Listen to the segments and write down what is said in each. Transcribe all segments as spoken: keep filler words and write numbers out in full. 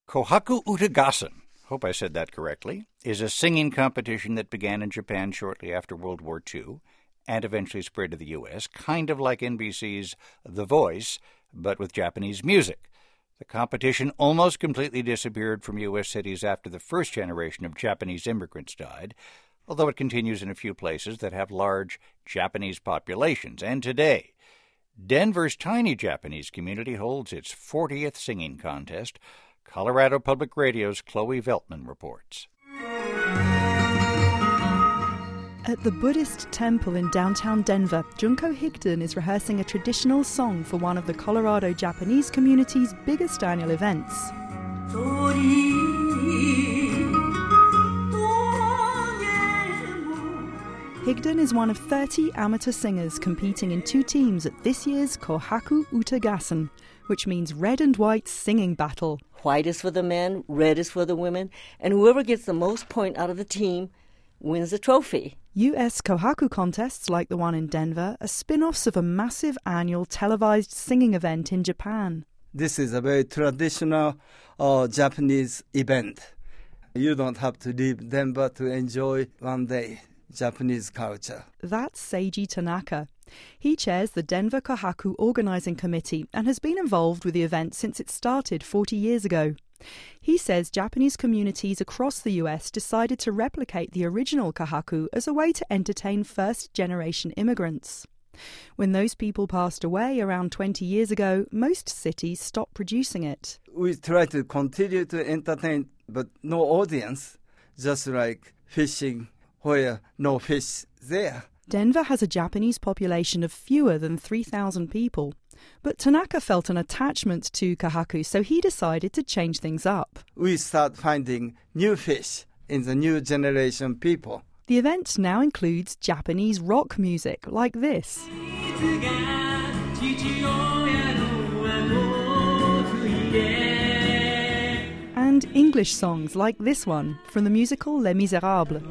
Kohaku Utagassen, hope I said that correctly, is a singing competition that began in Japan shortly after World War Two and eventually spread to the U S, kind of like N B C's The Voice, but with Japanese music. The competition almost completely disappeared from U S cities after the first generation of Japanese immigrants died, although it continues in a few places that have large Japanese populations. And today, Denver's tiny Japanese community holds its fortieth singing contest. Colorado Public Radio's Chloe Veltman reports. At the Buddhist temple in downtown Denver, Junko Higdon is rehearsing a traditional song for one of the Colorado Japanese community's biggest annual events. Higdon is one of thirty amateur singers competing in two teams at this year's Kohaku Utagassen, which means red and white singing battle. White is for the men, red is for the women, and whoever gets the most point out of the team wins the trophy. U S Kohaku contests like the one in Denver are spin-offs of a massive annual televised singing event in Japan. This is a very traditional uh, Japanese event. You don't have to leave Denver to enjoy one day Japanese culture. That's Seiji Tanaka. He chairs the Denver Kohaku Organizing Committee and has been involved with the event since it started forty years ago. He says Japanese communities across the U S decided to replicate the original Kohaku as a way to entertain first-generation immigrants. When those people passed away around twenty years ago, most cities stopped producing it. We try to continue to entertain, but no audience, just like fishing where no fish there. Denver has a Japanese population of fewer than three thousand people. But Tanaka felt an attachment to Kohaku, so he decided to change things up. We start finding new fish in the new generation people. The event now includes Japanese rock music like this. And English songs like this one from the musical Les Miserables.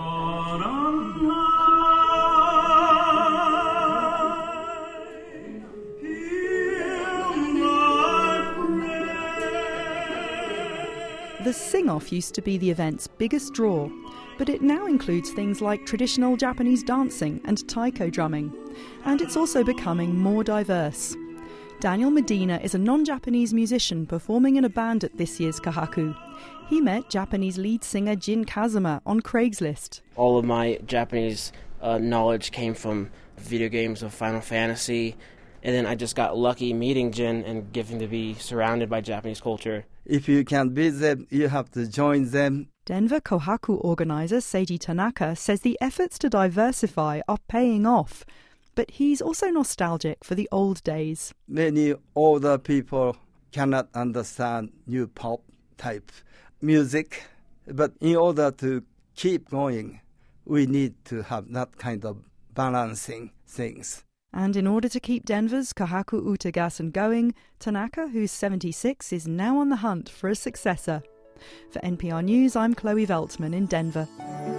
The sing-off used to be the event's biggest draw, but it now includes things like traditional Japanese dancing and taiko drumming, and it's also becoming more diverse. Daniel Medina is a non-Japanese musician performing in a band at this year's Kohaku. He met Japanese lead singer Jin Kazuma on Craigslist. All of my Japanese uh, knowledge came from video games of Final Fantasy, and then I just got lucky meeting Jin and getting to be surrounded by Japanese culture. If you can beat them, you have to join them. Denver Kohaku organizer Seiji Tanaka says the efforts to diversify are paying off, but he's also nostalgic for the old days. Many older people cannot understand new pop type music, but in order to keep going, we need to have that kind of balancing things. And in order to keep Denver's Kohaku Utagassen going, Tanaka, who's seventy-six, is now on the hunt for a successor. For N P R News, I'm Chloe Veltman in Denver.